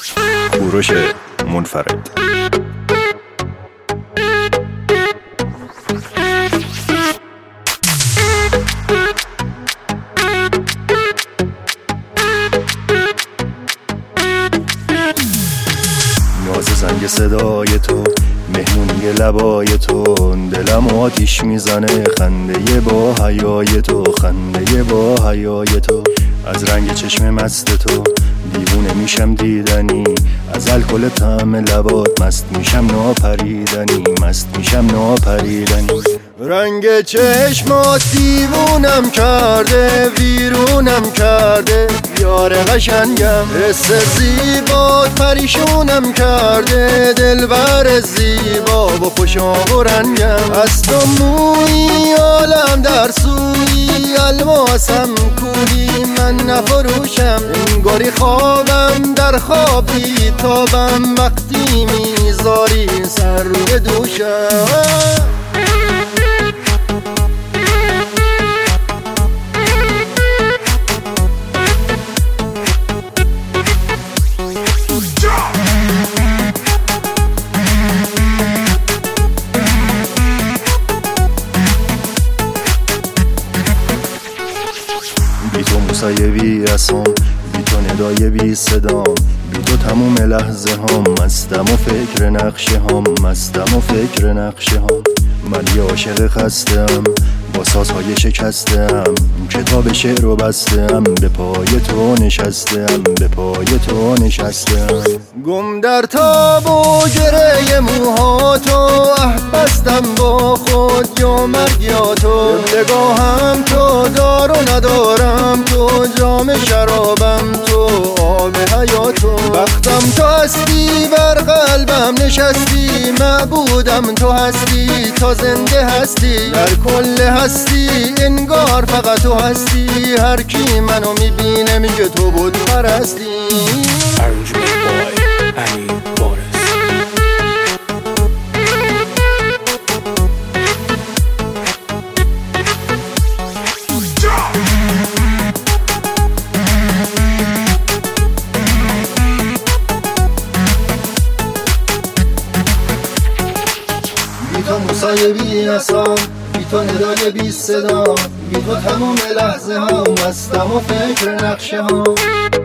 کوروش منفرد. ناز زنگ صدای تو، مهمونی لبای تو، دلم آتیش میزنه خنده با حیای تو، خنده با حیای تو. از رنگ چشم مست تو دیوونه میشم دیدنی، از الکل طعم لبات مست میشم ناپریدنی، مست میشم ناپریدنی. رنگ چشمات دیوونم کرده، ویرونم کرده یار قشنگم. حس زیبات پریشونم کرده، دلبر زیبا و خوش و رنگم. از تو مویی عالم در سوی، الماسم کولی من نفروشم. انگاری خوابم در خوابی تابم، وقتی میذاری سر روی دوشم. بی تو موسیوی رسام، بی تو ندای بی صدام، بی تو تموم لحظه هام. مستم و فکر نقشه هام، مستم و فکر نقشه هام. من یه عاشق خستم با سازهای شکستم، کتاب شعر رو بستم، به پای تو نشستم، به پای تو نشستم. گم در تاب و گره موهاتو، بستم با خود یا مرگ یا تو. نگاهم تو، دار و ندارم تو، جام شرابم تو، آب حیاتو. بختم تو هستی، بر قلبم نشستی، معبودم تو هستی، تا زنده هستی. در کل هستی انگار فقط تو هستی، هر کی منو میبینه میگه تو بود پرستی. بی تو موسای بی اسام، بی تو ندای بی صدا، بی تو تمام لحظه ها. مستم و فکر نقشه ها.